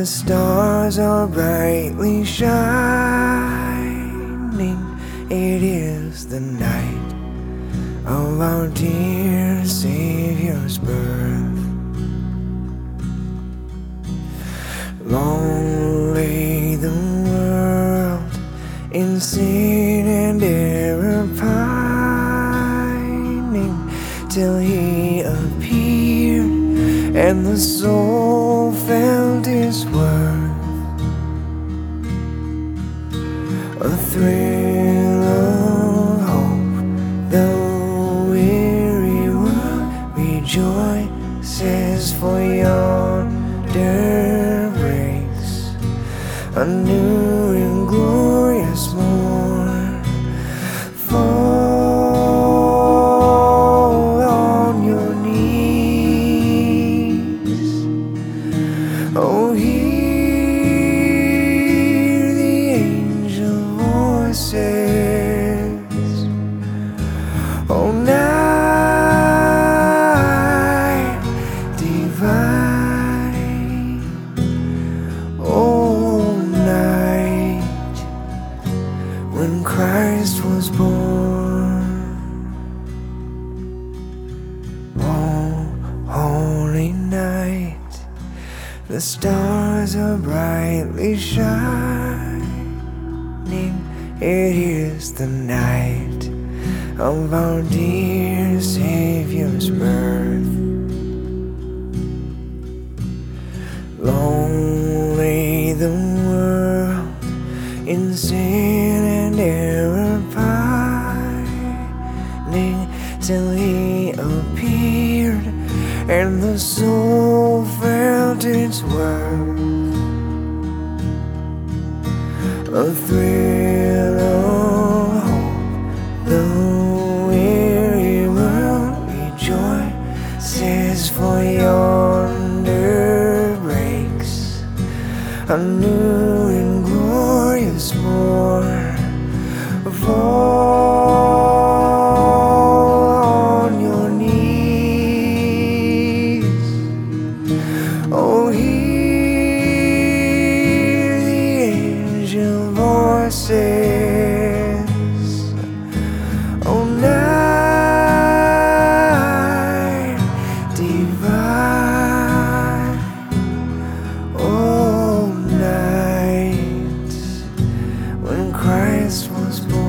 The stars are brightly shining. It is the night of our dear Savior's birth. Long lay the world in sin and error pining, till He appeared and the soul felt His worth. A thrill of hope, the weary world rejoices, for yonder breaks a new and glorious morn. Fall on your knees, oh, hear the angel voices. Oh, night divine, oh, night when Christ was born. Oh, holy night, the stars are brightly shining. It is the night of our dear Savior's birth. Long lay the world in sin and error pining, till He appeared and the soul felt its worth. A thrill of hope, the weary world rejoices, for yonder breaks a new and glorious morn. Fall on your knees, oh, hear the angel voices. Oh, night divine, oh, night when Christ was born.